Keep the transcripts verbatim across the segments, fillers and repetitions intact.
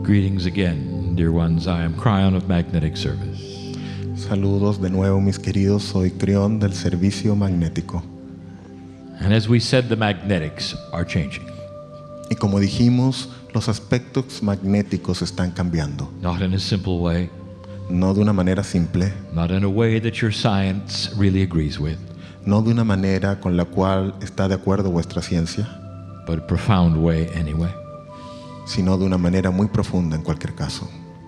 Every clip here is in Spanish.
Greetings again, dear ones. I am Cryon of Magnetic Service. Saludos de nuevo, mis queridos. Soy Crión del Servicio Magnético. And as we said, the magnetics are changing. Y como dijimos, los aspectos magnéticos están cambiando. Not in a simple way, No de una manera simple, not in a way that your science really agrees with, no de una manera con la cual está de acuerdo vuestra ciencia, but a profound way anyway. sino de una manera muy profunda en cualquier caso.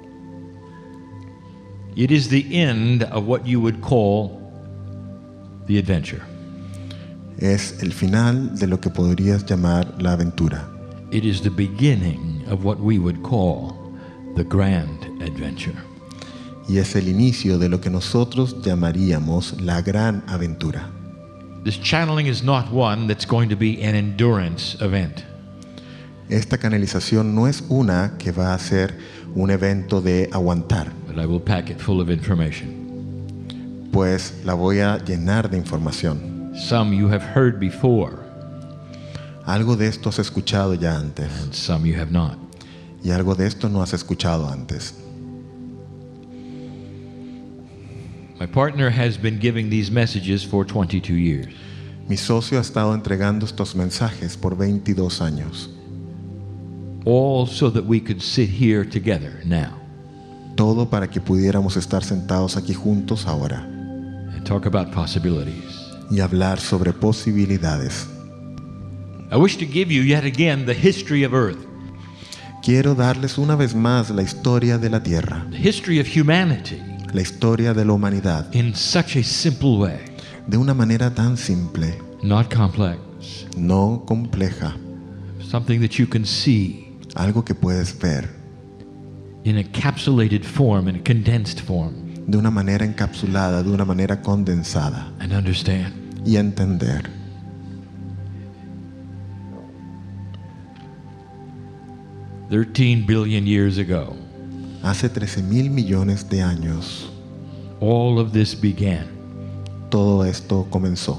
It is the end of what you would call the adventure. Es el final de lo que podrías llamar la aventura. It is the beginning of what we would call the grand adventure. Y es el inicio de lo que nosotros llamaríamos la gran aventura. This channeling is not one that's going to be an endurance event. Esta canalización no es una que va a ser un evento de aguantar, But I will pack it full of information. pues la voy a llenar de información. Some you have heard before, Algo de esto has escuchado ya antes, and some you have not. y algo de esto no has escuchado antes. My partner has been giving these messages for twenty-two years. Mi socio ha estado entregando estos mensajes por veintidós años, All so that we could sit here together now todo para que pudiéramos estar sentados aquí juntos ahora and talk about possibilities. y hablar sobre posibilidades. I wish to give you yet again the history of Earth, Quiero darles una vez más la historia de la Tierra, the history of humanity la historia de la humanidad, in such a simple way, de una manera tan simple, not complex, no compleja, something that you can see algo que puedes ver in a encapsulated form, in a condensed form, de una manera encapsulada, de una manera condensada and understand. y entender. thirteen billion years ago, Hace trece mil millones de años, all of this began. todo esto comenzó.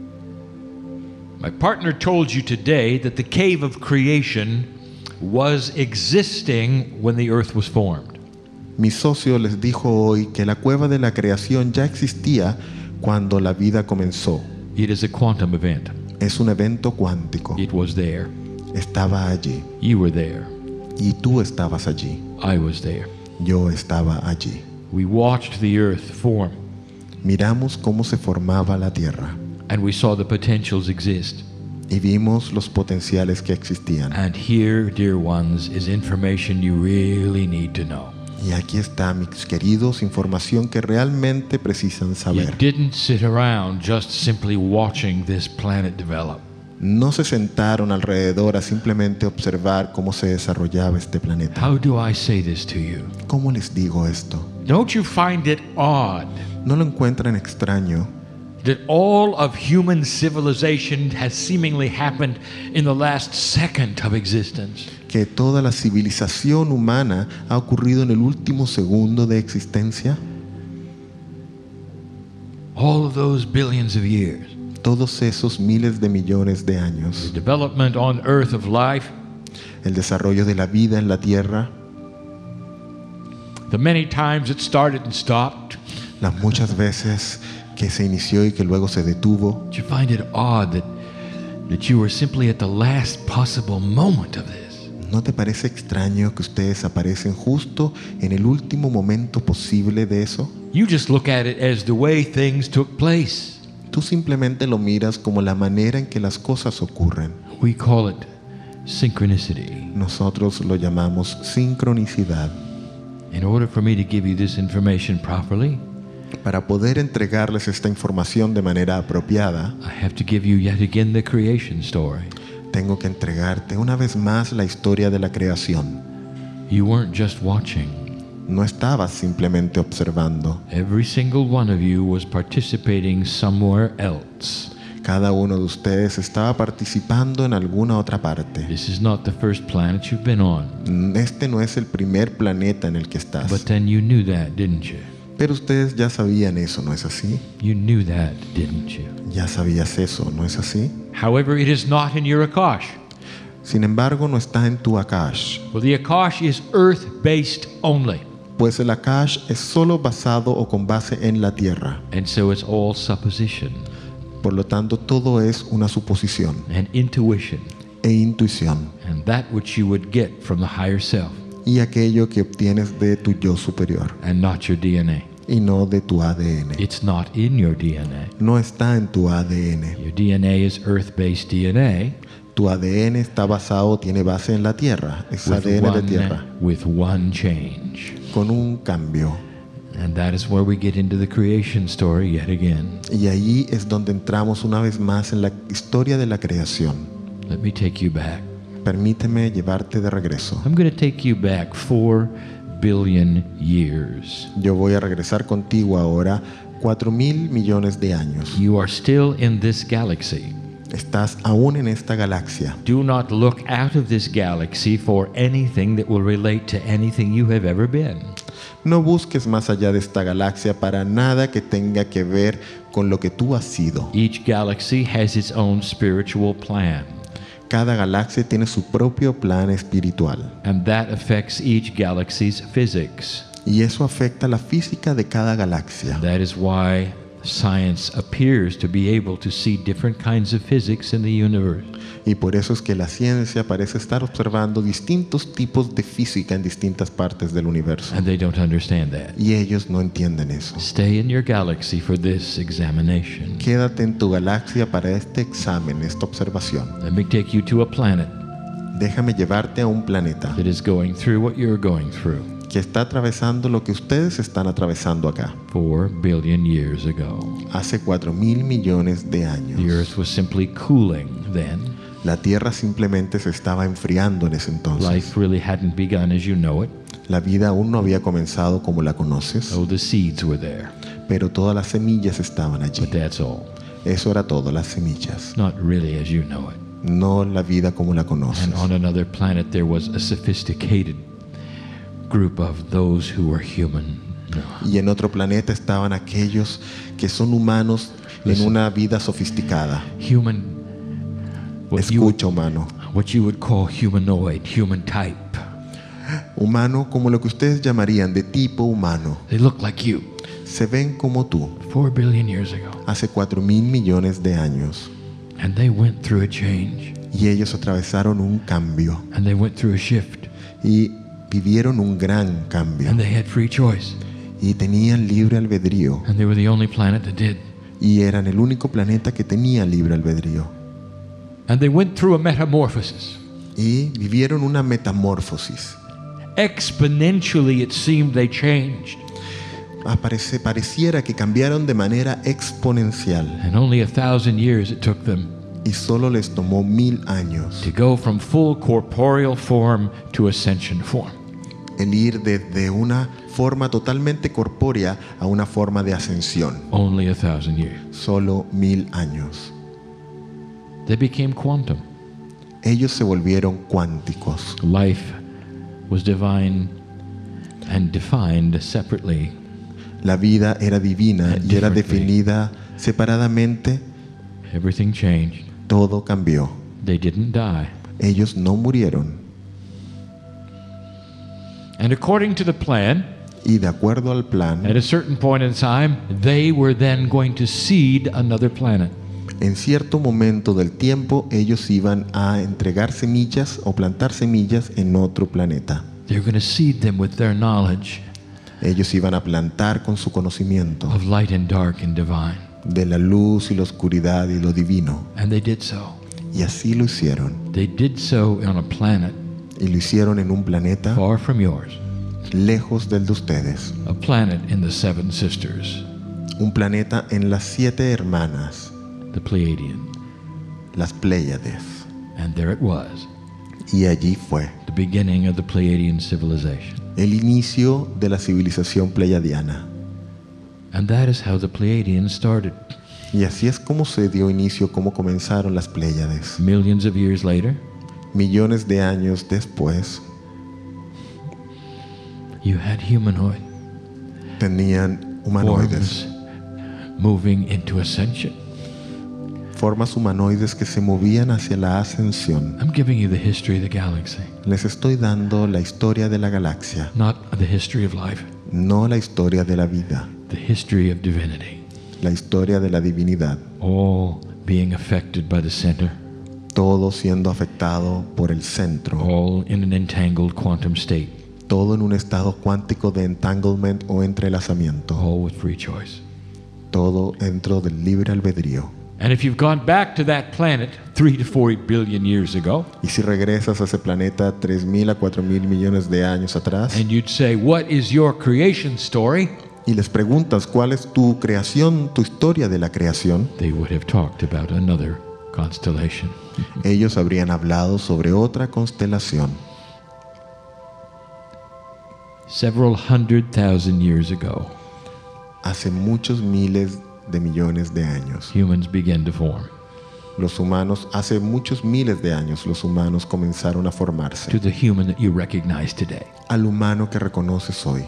My partner told you today that the cave of creation was existing when the earth was formed. Mi socio les dijo hoy que la cueva de la creación ya existía cuando la vida comenzó. It is a quantum event. Es un evento cuántico. It was there. Estaba allí. You were there. Y tú estabas allí. I was there. Yo estaba allí. We watched the earth form, Miramos cómo se formaba la tierra and we saw the potentials exist. y vimos los potenciales que existían. And here, dear ones, is information you really need to know. Y aquí está, mis queridos, información que realmente precisan You saber. didn't sit around just simply watching this planet develop. No se sentaron alrededor a simplemente observar cómo se desarrollaba este planeta. How do I say this to you? ¿Cómo les digo esto? Don't you find it odd ¿No lo encuentran extraño that all of human civilization has seemingly happened in the last second of existence? que toda la civilización humana ha ocurrido en el último segundo de existencia? All of those billions of years. Todos esos miles de millones de The años. development on earth of life, El desarrollo de la vida en la Tierra, the many times it started and stopped. las muchas veces que se inició y que luego se detuvo. Did you find it odd that, that you were simply at the last possible moment of this? ¿No te parece extraño que ustedes aparecen justo en el último momento posible de eso? You just look at it as the way things took place. Tú simplemente lo miras como la manera en que las cosas ocurren. We call it synchronicity. Nosotros lo llamamos sincronicidad. In order for me to give you this information properly, Para poder entregarles esta información de manera apropiada, I have to give you yet again the creation story. tengo que entregarte una vez más la historia de la creación. You weren't just watching. No estabas simplemente observando. Every single one of you was participating somewhere else. Cada uno de ustedes estaba participando en alguna otra parte. This is not the first planet you've been on. Este no es el primer planeta en el que estás. But then you knew that, didn't you? Pero ustedes ya sabían eso, ¿no es así? You knew that, didn't you? Ya sabías eso, ¿no es así? However, it is not in your Akash. Sin embargo, no está en tu Akash, Well, the Akash is earth-based only, pues el Akash es solo basado o con base en la tierra. and so it's all supposition Por lo tanto, todo es una suposición and intuition e intuición and that which you would get from the higher self y aquello que obtienes de tu yo superior and not your D N A. y no de tu A D N. It's not in your D N A. No está en tu A D N. Your D N A is earth-based D N A Tu A D N está basado, tiene base en la tierra, es with A D N de tierra, one, with one change. con un cambio. And that is where we get into the creation story yet again. Y ahí es donde entramos una vez más en la historia de la creación. Let me take you back. Permíteme llevarte de regreso. I'm going to take you back four billion years. Yo voy a regresar contigo ahora cuatro mil millones de años. You are still in this galaxy. Estás aún en esta galaxia. Do not look out of this galaxy for anything that will relate to anything you have ever been. No busques más allá de esta galaxia para nada que tenga que ver con lo que tú has sido. Each galaxy has its own spiritual plan, Cada galaxia tiene su propio plan espiritual. and that affects each galaxy's physics. Y eso afecta la física de cada galaxia. That is why science appears to be able to see different kinds of physics in the universe. Y por eso es que la ciencia parece estar observando distintos tipos de física en distintas partes del universo. And they don't understand that. Y ellos no entienden eso. Stay in your galaxy for this examination. Quédate en tu galaxia para este examen, esta observación. Let me take you to a planet Déjame llevarte a un planeta that is going through what you're going through que está atravesando lo que ustedes están atravesando acá. four billion years ago. Hace cuatro mil millones de The años. earth was simply cooling then. La Tierra simplemente se estaba enfriando en ese entonces. Life really hadn't begun as you know it. La vida aún no había comenzado como la conoces, Oh, the seeds were there, pero todas las semillas estaban allí. but that's all. Eso era todo, las semillas. Not really as you know it. No la vida como la And conoces. on another planet there was a sophisticated group of those who were human. No. Y en otro planeta estaban aquellos que son humanos en Listen. una vida sofisticada. Human, what you, would, Escucha, humano. what you would call humanoid, human type. Humano como lo que ustedes llamarían de tipo humano. They look like you. Se ven como tú Four billion years ago. hace cuatro mil millones de años. And they went through a change. Y ellos atravesaron un cambio And they went through a shift. y vivieron un gran cambio. And they had free choice. Y tenían libre albedrío. And they were the only planet that did. Y eran el único planeta que tenía libre albedrío. And they went through a metamorphosis. Y vivieron una metamorfosis. Exponentially, it seemed they changed. Aparece, pareciera que cambiaron de manera exponencial. And only a thousand years it took them Y solo les tomó mil años to go from full corporeal form to ascension form. el ir desde una forma totalmente corpórea a una forma de ascensión. Only a thousand years. Solo mil años. They became quantum. Ellos se volvieron cuánticos. Life was divine and defined separately. La vida era divina And y era differently. definida separadamente. Everything changed. Todo cambió. They didn't die. Ellos no murieron. And according to the plan, Y de acuerdo al plan, at a certain point in time, they were then going to seed another planet. en cierto momento del tiempo, ellos iban a entregar semillas o plantar semillas en otro planeta. They were going to seed them with their knowledge Ellos iban a plantar con su conocimiento of light and dark and divine. de la luz y la oscuridad y lo divino. And they did so. Y así lo hicieron. They did so on a planet Y lo hicieron en un planeta far from yours, lejos del de ustedes. a planet in the Seven Sisters, Un planeta en las siete hermanas, the Pleiadian. las Pléyades. And there it was, Y allí fue the beginning of the Pleiadian civilization. el inicio de la civilización pleiadiana. And that is how the Pleiadians started. Y así es como se dio inicio, como comenzaron las Pléyades. Millions of years later, Millones de años después, you had humanoid tenían humanoides, forms moving into ascension. formas humanoides que se movían hacia la ascensión. I'm giving you the history of the galaxy, Les estoy dando la historia de la galaxia, not the history of life, no la historia de la vida, the history of divinity, la historia de la divinidad, all being affected by the center, todo siendo afectado por el centro, all in an entangled quantum state, todo en un estado cuántico de entanglement o entrelazamiento, all with free choice. todo dentro del libre albedrío. And if you've gone back to that planet three to four billion years ago, Y si regresas a ese planeta tres mil a cuatro mil millones de años atrás and you'd say, what is your creation story? y les preguntas cuál es tu creación, tu historia de la creación, They would have talked about another constellation. ellos habrían hablado sobre otra constelación. Several hundred thousand years ago, Hace muchos miles de millones de años, humans began to form. los humanos, hace muchos miles de años, los humanos comenzaron a formarse. To the human that you recognize today. Al humano que reconoces hoy.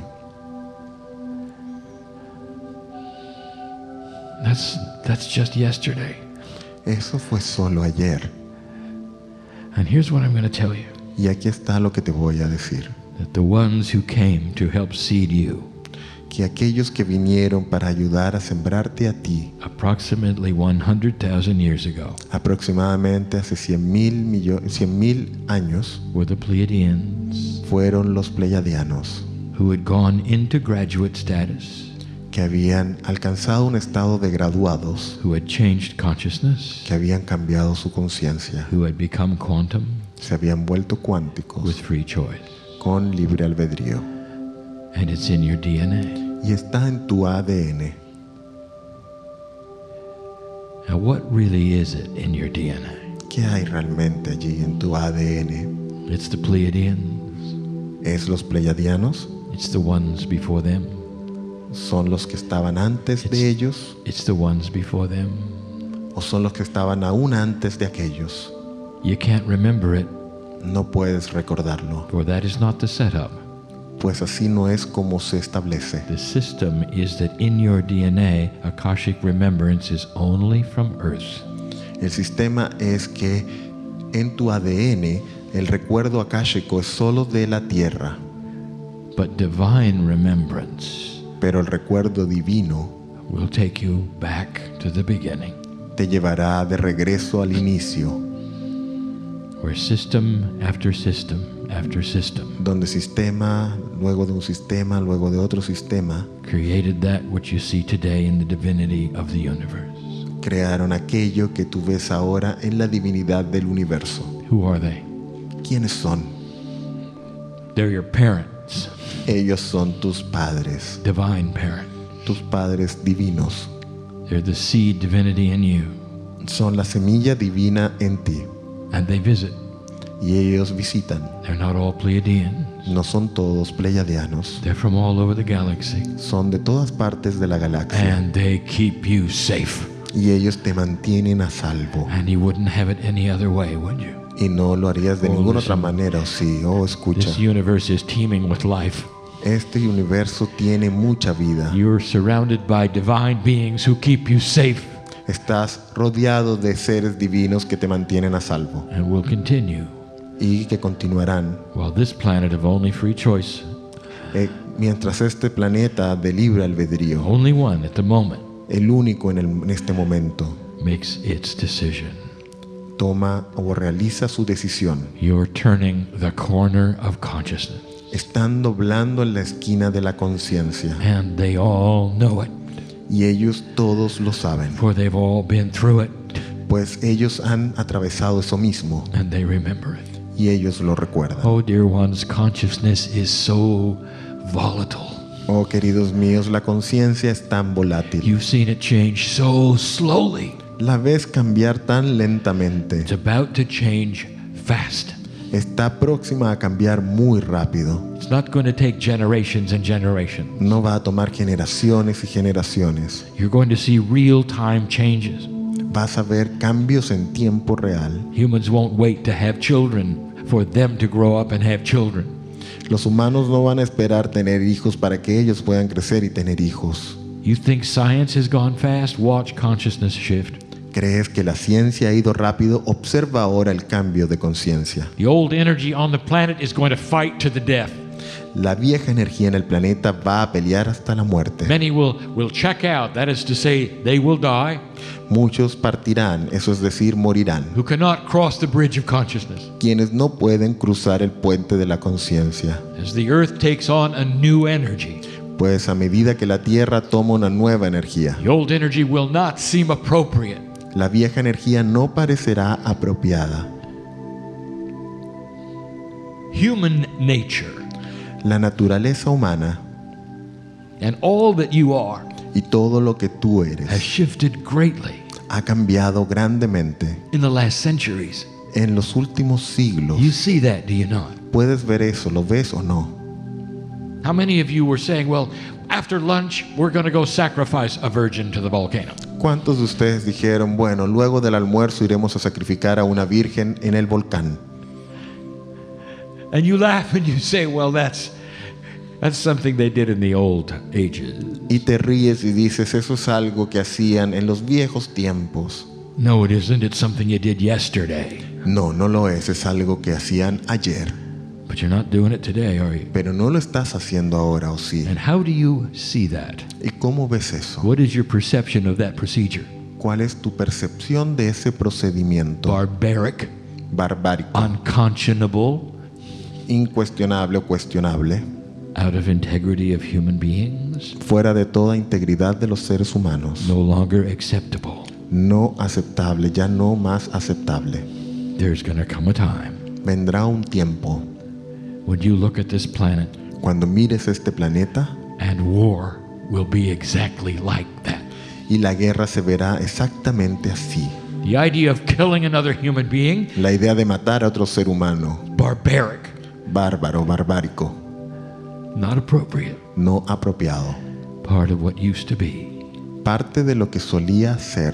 That's that's just yesterday. Eso fue solo ayer. And here's what I'm going to tell you. Y aquí está lo que te voy a decir. That the ones who came to help seed you, Que aquellos que vinieron para ayudar a sembrarte a ti, approximately one hundred thousand years ago, aproximadamente hace cien mil años, were the Pleiadians, fueron los pleiadianos, who had gone into graduate status, que habían alcanzado un estado de graduados, who had changed consciousness, que habían cambiado su conciencia, who had become quantum se habían vuelto with cuánticos, free choice. con libre albedrío. And it's in your D N A. Y está en tu A D N. Now, what really is it in your D N A? ¿Qué hay realmente allí en tu A D N? It's the Pleiadians. ¿Es los pleiadianos? It's the ones before them. ¿Son los que estaban antes de ellos? It's the ones before them. ¿O son los que estaban aún antes de aquellos? You can't remember it, No puedes recordarlo, for that is not the setup. pues así no es como se establece. The system is that in your D N A, Akashic remembrance is only from Earth. El sistema es que en tu A D N el recuerdo akáshico es solo de la tierra, But divine remembrance pero el recuerdo divino will take you back to the beginning, te llevará de regreso al inicio, where system after system after system donde sistema, luego de un sistema, luego de otro sistema, created that which you see today in the divinity of the universe. crearon aquello que tú ves ahora en la divinidad del universo. Who are they? ¿Quiénes son? They're your parents, Ellos son tus padres, divine parent. tus padres divinos. They're the seed divinity in you, Son la semilla divina en ti and they visit. y ellos visitan. They're not all Pleiadians. No son todos pleiadianos, They're from all over the galaxy, son de todas partes de la galaxia and they keep you safe. y ellos te mantienen a salvo. And you wouldn't have it any other way, would you? Y no lo harías de Oh, ninguna otra listen. manera. O sí, oh, escucha. This universe is teeming with life. Este universo tiene mucha vida. You're surrounded by divine beings who keep you safe Estás rodeado de seres divinos que te mantienen a salvo and will continue. y que continuarán. While this planet of only free choice, Eh, mientras este planeta de libre albedrío, only one at the moment, el único en, el- en este momento, makes its decision. toma o realiza su decisión, You're turning the corner of consciousness, están doblando en la esquina de la conciencia and they all know it, y ellos todos lo saben, for they've all been through it, pues ellos han atravesado eso mismo and they remember it. y ellos lo recuerdan. Oh, dear ones, consciousness is so volatile. Oh, queridos míos, la conciencia es tan volátil. You've seen it change so slowly. La ves cambiar tan lentamente. It's about to change fast. Está próxima a cambiar muy rápido. It's not going to take generations and generations. No va a tomar generaciones y generaciones. You're going to see real-time changes. Vas a ver cambios en tiempo real. Humans won't wait to have children for them to grow up and have children. Los humanos no van a esperar tener hijos para que ellos puedan crecer y tener hijos. You think science has gone fast? Watch consciousness shift. ¿Crees que la ciencia ha ido rápido? Observa ahora el cambio de conciencia. The old energy on the planet is going to fight to the death. La vieja energía en el planeta va a pelear hasta la muerte. Many will, will check out, that is to say, they will die, Muchos partirán, eso es decir, morirán, who cannot cross the bridge of consciousness. quienes no pueden cruzar el puente de la conciencia. As the earth takes on a new energy, Pues a medida que la Tierra toma una nueva energía, the old energy will not seem appropriate. la vieja energía no parecerá apropiada. Human nature La naturaleza humana and all that you are y todo lo que tú has eres shifted greatly ha cambiado grandemente in the last centuries. en los últimos siglos. You see that, do you not? ¿Puedes ver eso? ¿Lo ves o no? How many of you were saying, well, after lunch, we're going to go sacrifice a virgin to the volcano? ¿Cuántos de ustedes dijeron, bueno, luego del almuerzo iremos a sacrificar a una virgen en el volcán? And you laugh and you say, well, that's that's something they did in the old ages. Y te ríes y dices, eso es algo que hacían en los viejos tiempos. No, it isn't. It's something you did yesterday. No, no lo es, es algo que hacían ayer. But you're not doing it today, are you? Pero no lo estás haciendo ahora, ¿o sí? And how do you see that? ¿Y cómo ves eso? What is your perception of that procedure? ¿Cuál es tu percepción de ese procedimiento? Barbaric, Barbárico, unconscionable, incuestionable o cuestionable, out of integrity of human beings, fuera de toda integridad de los seres humanos, no longer acceptable. no aceptable, ya no más aceptable. There's going to come a time Vendrá un tiempo when you look at this planet cuando mires este planeta and war will be exactly like that. y la guerra se verá exactamente así. The idea of killing another human being, La idea de matar a otro ser humano, barbaric, bárbaro, barbárico, not appropriate, no apropiado, part of what used to be. parte de lo que solía ser.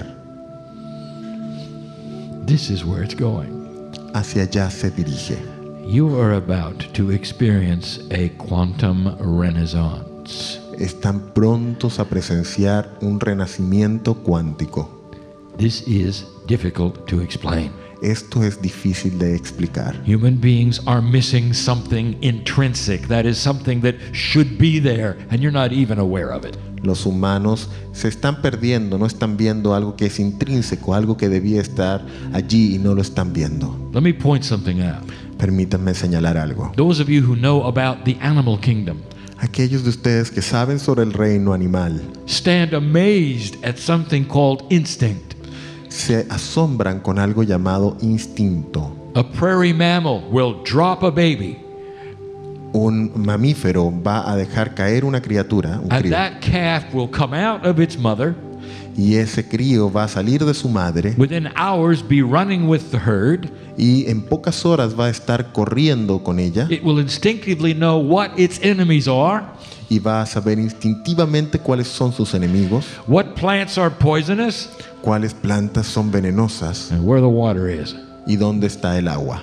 This is where it's going. Hacia allá se dirige. You are about to experience a quantum renaissance. Están prontos a presenciar un renacimiento cuántico. This is difficult to explain. Esto es difícil de explicar. Human beings are missing something intrinsic, that is something that should be there, and you're not even aware of it. Los humanos se están perdiendo, no están viendo algo que es intrínseco, algo que debía estar allí y no lo están viendo. Let me point something out. Permítanme señalar algo. Those of you who know about the animal kingdom Aquellos de ustedes que saben sobre el reino animal stand amazed at something called instinct. se asombran con algo llamado instinto. A prairie mammal will drop a baby, Un mamífero va a dejar caer una criatura, un and crío, that calf will come out of its mother, y ese crío va a salir de su madre within hours be running with the herd. y en pocas horas va a estar corriendo con ella It will instinctively know what its enemies are, y va a saber instintivamente cuáles son sus enemigos, what plants are poisonous, cuáles plantas son venenosas and where the water is. y dónde está el agua.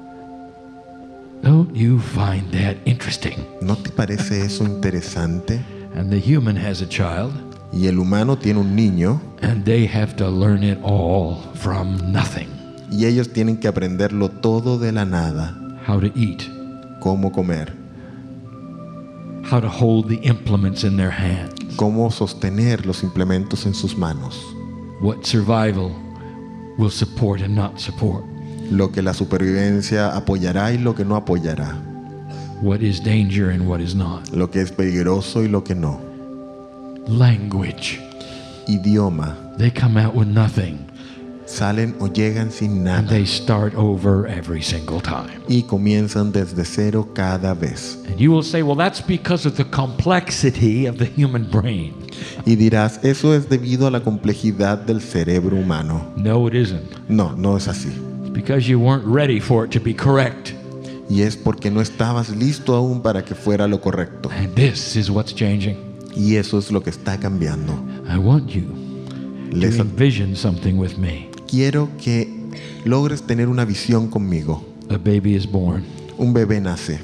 Don't you find that interesting? ¿No te parece eso interesante? And the human has a child, Y el humano tiene un niño and they have to learn it all from nothing. y ellos tienen que aprenderlo todo de la nada. How to eat, Cómo comer, how to hold the implements in their hands, cómo sostener los implementos en sus manos, what survival will support and not support, lo que la supervivencia apoyará y lo que no apoyará, what is danger and what is not. lo que es peligroso y lo que no. Language, Idioma, they come out with nothing, salen o llegan sin and nada they start over every single time. y comienzan desde cero cada vez. And you will say, well, that's because of the complexity of the human brain. Y dirás, eso es debido a la complejidad del cerebro humano. No, it isn't. No, no es así. It's because you weren't ready for it to be correct. Y es porque no estabas listo aún para que fuera lo correcto. And this is what's changing. Y eso es lo que está cambiando. I want you Les to envision something with me. quiero que logres tener una visión conmigo. A baby is born, Un bebé nace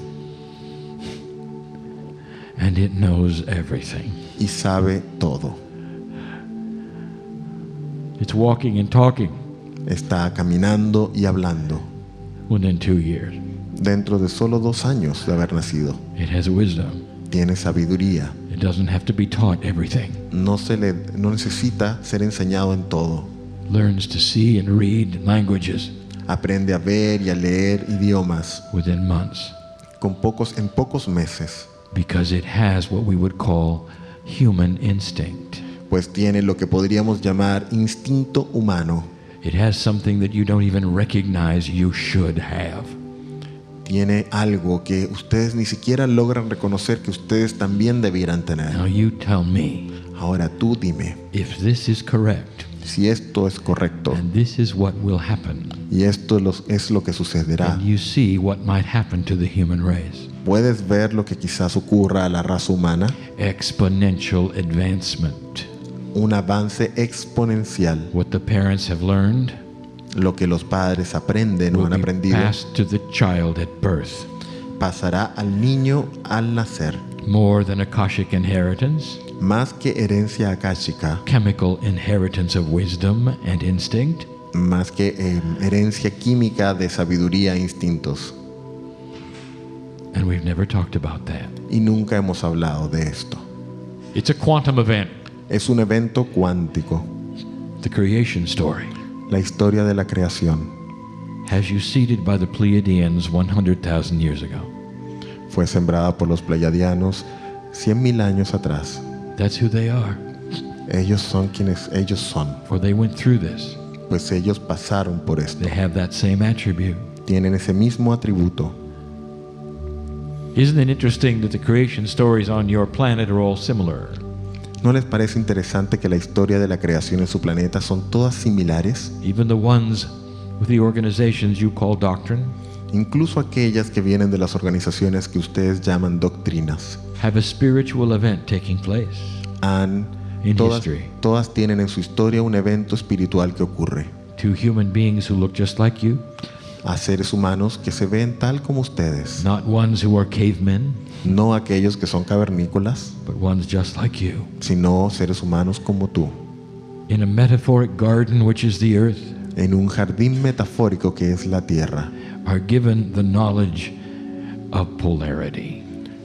and it knows everything. y sabe todo. It's walking and talking Está caminando y hablando. within two years. Dentro de solo dos años de haber nacido. It has wisdom. Tiene sabiduría. It doesn't have to be taught everything. No, se le, no necesita ser enseñado en todo. Learns to see and read languages Aprende a ver y a leer idiomas within months con pocos, en pocos meses, because it has what we would call human instinct. pues tiene lo que podríamos llamar instinto humano. It has something that you don't even recognize you should have. Tiene algo que ustedes ni siquiera logran reconocer que ustedes también debieran tener. Now you tell me Ahora tú dime if this is correct si esto es correcto and this is what will happen. y esto los- es lo que sucederá. And you see what might happen to the human race. ¿Puedes ver lo que quizás ocurra a la raza humana? Exponential advancement. Un avance exponencial. What the parents have learned Lo que los padres aprenden o will han be aprendido passed to the child at birth. pasará al niño al nacer. More than Akashic inheritance, Más que herencia akáshica, chemical inheritance of wisdom and instinct, más que eh, herencia química de sabiduría e instintos. and we've never talked about that. Y nunca hemos hablado de esto. It's a quantum event, Es un evento cuántico. the creation story. La historia de la creación Has you seated by the Pleiadians one hundred thousand years ago. fue sembrada por los pleiadianos cien mil años atrás. That's who they are, Ellos son quienes ellos son, for they went through this. pues ellos pasaron por esto. They have that same attribute. Tienen ese mismo atributo. Isn't it interesting that the creation stories on your planet are all similar? ¿No les parece interesante que la historia de la creación en su planeta son todas similares? Even the ones with the organizations you call doctrine Incluso aquellas que vienen de las organizaciones que ustedes llaman doctrinas. have a spiritual event taking place. Han, In todas, history. todas tienen en su historia un evento espiritual que ocurre. Two human beings who look just like you, A seres humanos que se ven tal como ustedes. not ones who are cavemen, No aquellos que son cavernícolas, but ones just like you. sino seres humanos como tú. In a metaphoric garden, which is the earth, En un jardín metafórico que es la tierra, are given the knowledge of polarity.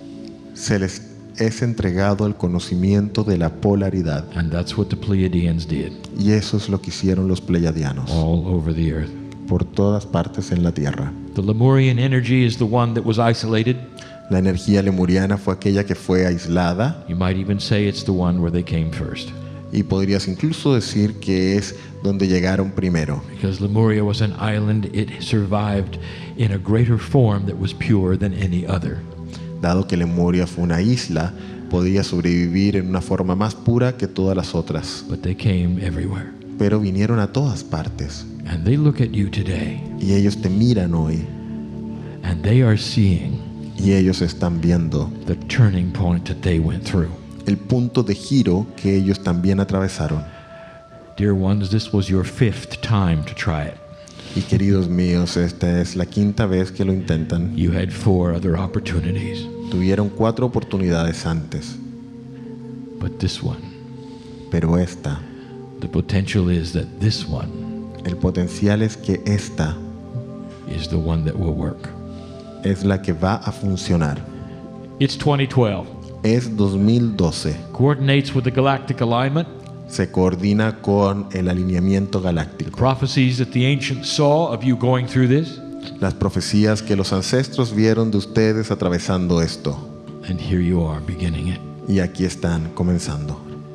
se les es entregado el conocimiento de la polaridad. And that's what the Pleiadians did Y eso es lo que hicieron los pleiadianos all over the earth. por todas partes en la tierra. The Lemurian energy is the one that was isolated. La energía lemuriana fue aquella que fue aislada, You might even say it's the one where they came first, y podrías incluso decir que es donde llegaron primero, because Lemuria was an island. It survived in a greater form that was pure than any other. dado que Lemuria fue una isla, podía sobrevivir en una forma más pura que todas las otras, But they came everywhere. pero vinieron a todas partes, And they look at you today, y ellos te miran hoy, and they are seeing y ellos están viendo the turning point that they went through. el punto de giro que ellos también atravesaron. Dear ones, this was your fifth time to try it. Y queridos míos, esta es la quinta vez que lo intentan. You had four other opportunities, Tuvieron cuatro oportunidades antes, but this one, pero esta, the potential is that this one el potencial es que esta is the one that will work. es la que va a funcionar. It's twenty twelve. Es dos mil doce. Coordinates with the galactic alignment. Se coordina con el alineamiento galáctico. Prophecies that the ancients saw of you going through this. Las profecías que los ancestros vieron de ustedes atravesando esto. And here you are beginning it. Y aquí están comenzando.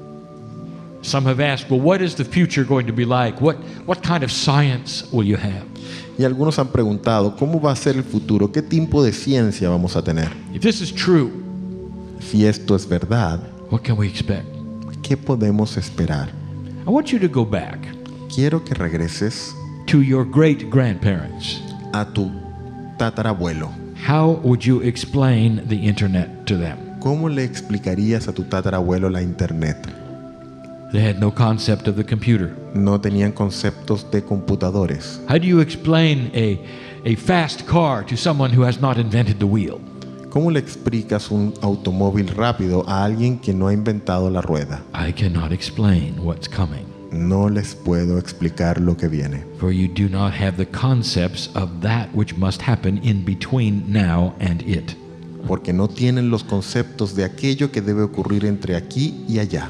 Some have asked, well, what is the future going to be like? What, what kind of science will you have? Y algunos han preguntado, ¿cómo va a ser el futuro? ¿Qué tipo de ciencia vamos a tener? If this is true, Si esto es verdad, what can we expect? ¿qué podemos esperar? I want you to go back Quiero que regreses to your great grandparents. a tu tatarabuelo. How would you explain the internet to them? ¿Cómo le explicarías a tu tatarabuelo la internet? They had no concept of the computer. No tenían conceptos de computadores. How do you explain a, a fast car to someone who has not invented the wheel? ¿Cómo le explicas un automóvil rápido a alguien que no ha inventado la rueda? I cannot explain what's coming. No les puedo explicar lo que viene, for you do not have the concepts of that which must happen in between now and it. porque no tienen los conceptos de aquello que debe ocurrir entre aquí y allá.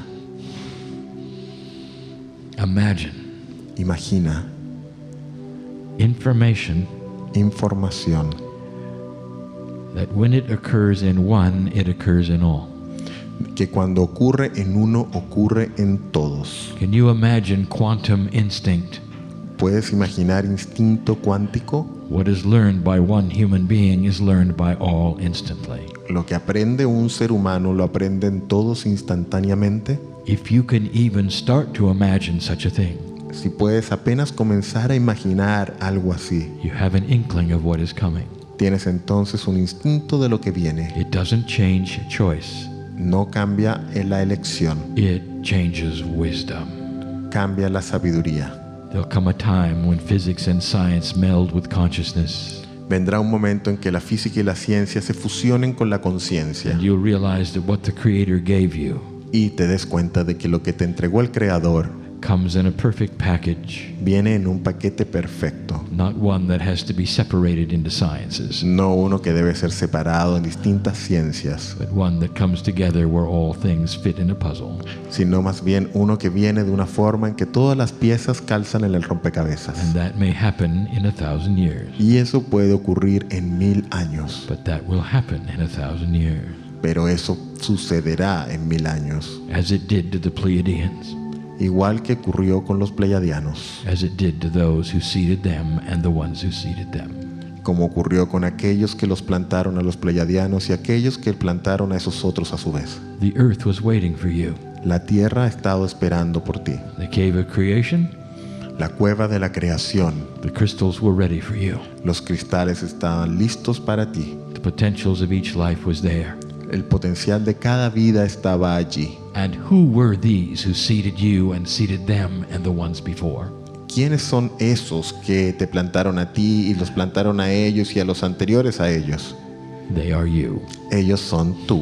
Imagine Imagina information información that when it occurs in one, it occurs in all. que cuando ocurre en uno, ocurre en todos. Can you imagine quantum instinct? ¿Puedes imaginar instinto cuántico? What is learned by one human being is learned by all instantly. Lo que aprende un ser humano lo aprenden todos instantáneamente. If you can even start to imagine such a thing, Si puedes apenas comenzar a imaginar algo así, you have an inkling of what is coming. tienes entonces un instinto de lo que viene. It doesn't change choice. No cambia en la elección, It changes wisdom. cambia la sabiduría. There'll come a time when physics and science meld with consciousness, Vendrá un momento en que la física y la ciencia se fusionen con la conciencia and you'll realize that what the Creator gave you y te des cuenta de que lo que te entregó el Creador comes in a perfect package, viene en un paquete perfecto, not one that has to be separated into sciences, no uno que debe ser separado en distintas ciencias, but one that comes together where all things fit in a puzzle. sino más bien uno que viene de una forma en que todas las piezas calzan en el rompecabezas. And that may happen in a thousand years, Y eso puede ocurrir en mil años, but that will happen in a thousand years, pero eso sucederá en mil años, as it did to the Pleiadians, igual que ocurrió con los pleiadianos, as it did to those who seeded them and the ones who seeded them. como ocurrió con aquellos que los plantaron a los pleiadianos y aquellos que plantaron a esos otros a su vez. The earth was waiting for you. La tierra ha estado esperando por ti. The cave of creation, La cueva de la creación, the crystals were ready for you. los cristales estaban listos para ti. The potentials of each life was there. El potencial de cada vida estaba allí. And who were these who seeded you and seeded them and the ones before? ¿Quiénes son esos que te plantaron a ti y los plantaron a ellos y a los anteriores a ellos? They are you. Ellos son tú.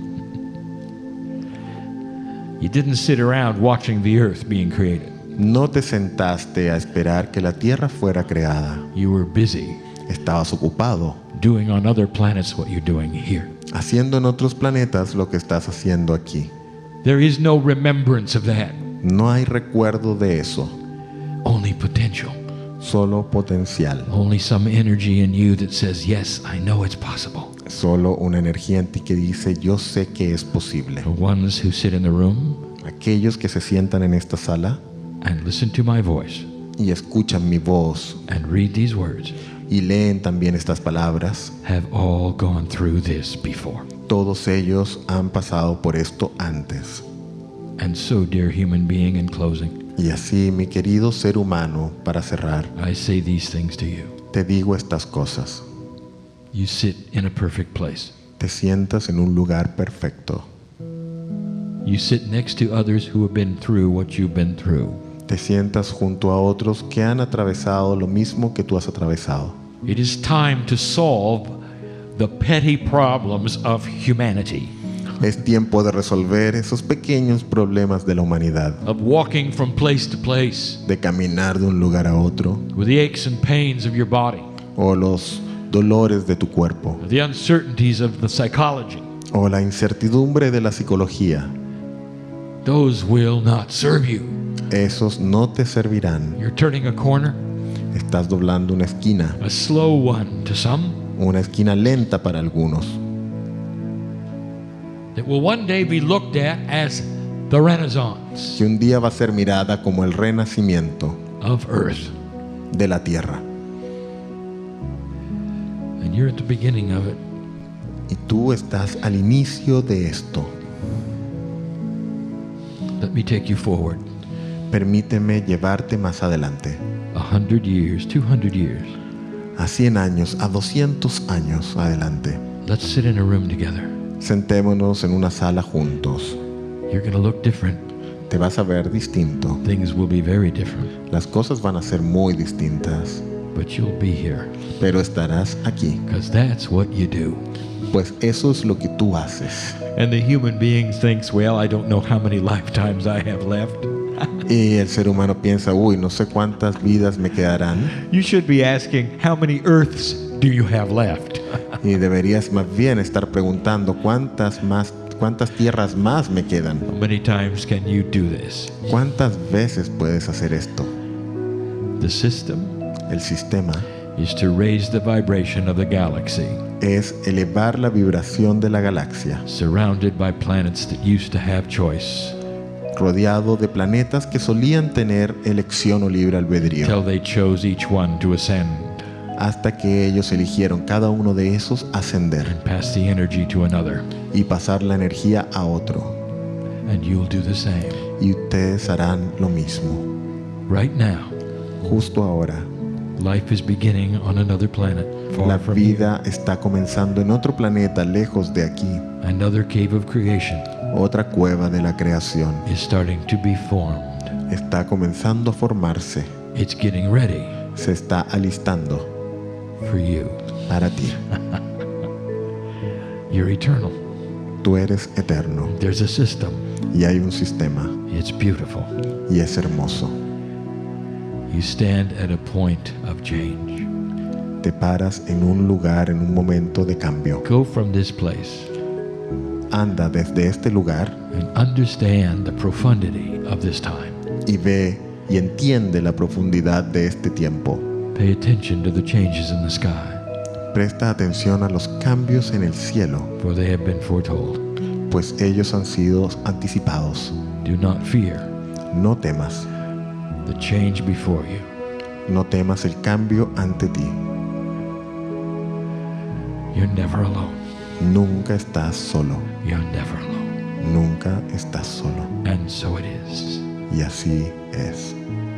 You didn't sit around watching the earth being created. No te sentaste a esperar que la tierra fuera creada. You were busy Estabas ocupado doing on other planets what you're doing here. haciendo en otros planetas lo que estás haciendo aquí. There is no remembrance of that, No hay recuerdo de eso, only potential. solo potencial, Only some energy in you that says, yes, I know it's possible. solo una energía en ti que dice yo sé que es posible. The ones who sit in the room Aquellos que se sientan en esta sala and listen to my voice y escuchan mi voz and read these words y leen también estas palabras, have all gone through this before. todos ellos han pasado por esto antes. And so, dear human being, in closing, Y así, mi querido ser humano, para cerrar, I say these things to you. te digo estas cosas. You sit in a perfect place. Te sientas en un lugar perfecto. You sit next to others who have been through what you've been through. Te sientas junto a otros que han atravesado lo mismo que tú has atravesado. It is time to solve the petty problems of humanity, Es tiempo de resolver esos pequeños problemas de la humanidad, of walking from place to place de caminar de un lugar a otro, with the aches and pains of your body, o los dolores de tu cuerpo, the uncertainties of the psychology. o la incertidumbre de la psicología. Those will not serve you. Esos no te servirán. You're turning a corner, Estás doblando una esquina, a slow one to some, una esquina lenta para algunos, that will one day be looked at as the Renaissance que un día va a ser mirada como el renacimiento of Earth. de la tierra. And you're at the beginning of it. Y tú estás al inicio de esto. Let me take you forward. Permíteme llevarte más adelante, A hundred years, two hundred years. a cien años, a doscientos años adelante. Let's sit in a room together. Sentémonos en una sala juntos. You're going to look different. Te vas a ver distinto. Things will be very different. Las cosas van a ser muy distintas, But you'll be here, pero estarás aquí, because that's what you do. pues eso es lo que tú haces. And the human being thinks, well, I don't know how many lifetimes I have left. Y el ser humano piensa, uy, no sé cuántas vidas me quedarán. You should be asking, how many Earths do you have left? Y deberías más bien estar preguntando, ¿cuántas más, cuántas tierras más me quedan? How many times can you do this? ¿Cuántas veces puedes hacer esto? The system El sistema is to raise the vibration of the galaxy, es elevar la vibración de la galaxia, surrounded by planets that used to have choice, rodeado de planetas que solían tener elección o libre albedrío, till they chose each one to ascend hasta que ellos eligieron cada uno de esos ascender and pass the energy to another. y pasar la energía a otro. And you'll do the same. Y ustedes harán lo mismo. Right now, Justo ahora, life is beginning on another planet, far la from here. vida está comenzando en otro planeta lejos de aquí. Another cave of creation Otra cueva de la creación is starting to be formed. está comenzando a formarse, It's getting ready se está alistando for you. para ti. You're eternal. Tú eres eterno There's a system. y hay un sistema It's beautiful. y es hermoso. You stand at a point of change. Te paras en un lugar, en un momento de cambio. Go from this place Anda desde este lugar and understand the profundity of this time. y ve y entiende la profundidad de este tiempo. Pay attention to the changes in the sky, Presta atención a los cambios en el cielo, for they have been foretold. pues ellos han sido anticipados. Do not fear No temas, the change before you. no temas el cambio ante ti. You're never alone. Nunca estás solo, You're never alone. nunca estás solo. And so it is. Y así es.